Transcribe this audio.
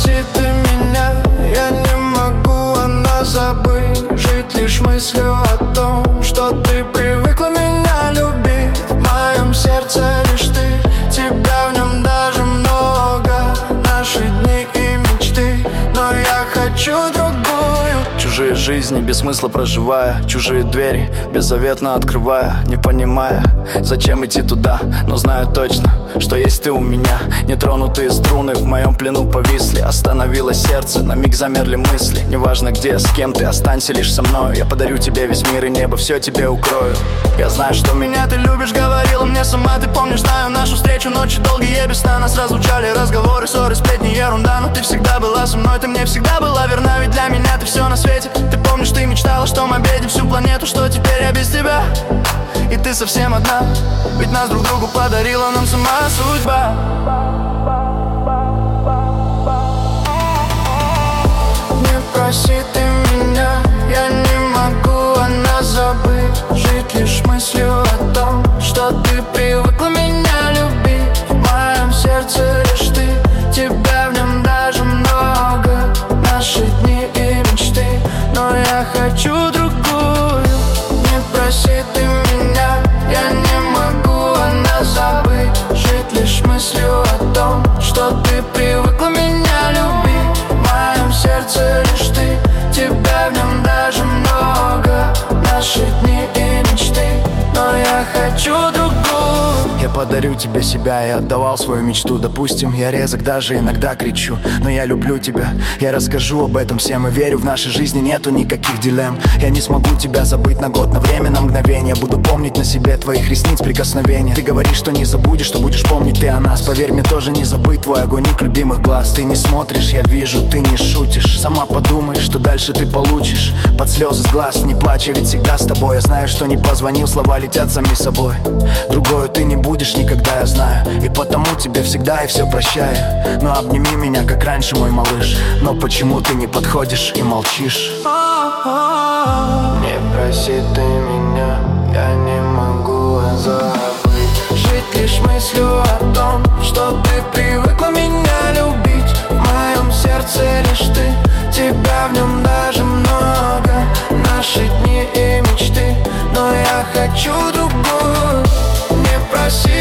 проси ты меня, я не могу она забыть. Жить лишь мыслью о том, что ты привыкла меня любить. В моем сердце лишь ты, тебя в нем даже много. Наши дни и мечты, но я хочу другую. Чужие жизни без смысла проживая, чужие двери беззаветно открывая, не понимая, зачем идти туда, но знаю точно, что есть ты у меня. Нетронутые струны в моем плену повисли. Остановилось сердце, на миг замерли мысли. Неважно где, с кем ты, останься лишь со мной. Я подарю тебе весь мир и небо, все тебе укрою. Я знаю, что меня ты любишь, говорила мне сама. Ты помнишь, знаю нашу встречу, ночи долгие без сна. Нас разлучали разговоры, ссоры, сплетни, ерунда. Но ты всегда была со мной, ты мне всегда была верна. Ведь для меня ты все на свете. Ты помнишь, ты мечтала, что мы объедем всю планету. Что теперь я без тебя, и ты совсем одна. Ведь нас друг другу подарила нам сама судьба. Не проси ты меня, я не могу она забыть. Жить лишь мыслью о том, что ты привыкла меня любить. В моем сердце лишь ты, тебя в нем даже много. Наши дни и мечты, но я хочу другую. Не проси ты меня, я не могу она забыть. Жить лишь мыслью о том, что ты привыкла меня любить. В моем сердце лишь ты, тебя в нем даже много. Наши дни и мечты, но я хочу другую. Я подарю тебе себя, я отдавал свою мечту. Допустим, я резок, даже иногда кричу, но я люблю тебя, я расскажу об этом всем. И верю, в нашей жизни нету никаких дилемм. Я не смогу тебя забыть на год, на время, на мгновение. Буду помнить на себе твоих ресниц прикосновения. Ты говоришь, что не забудешь, что будешь помнить ты о нас. Поверь мне, тоже не забыть твой огонь любимых глаз. Ты не смотришь, я вижу, ты не шутишь. Сама подумай, что дальше ты получишь. Под слезы с глаз не плачь, я ведь всегда с тобой. Я знаю, что не позвонил, слова летят сами собой. Другою ты не будешь никогда, я знаю. И потому тебе всегда и все прощаю. Но обними меня, как раньше, мой малыш. Но почему ты не подходишь и молчишь? Не проси ты меня, я не могу забыть. Жить лишь мыслью о том, что ты привыкла меня любить. В моем сердце лишь ты, тебя в нем даже много. Наши дни и мечты, но я хочу другую. Не проси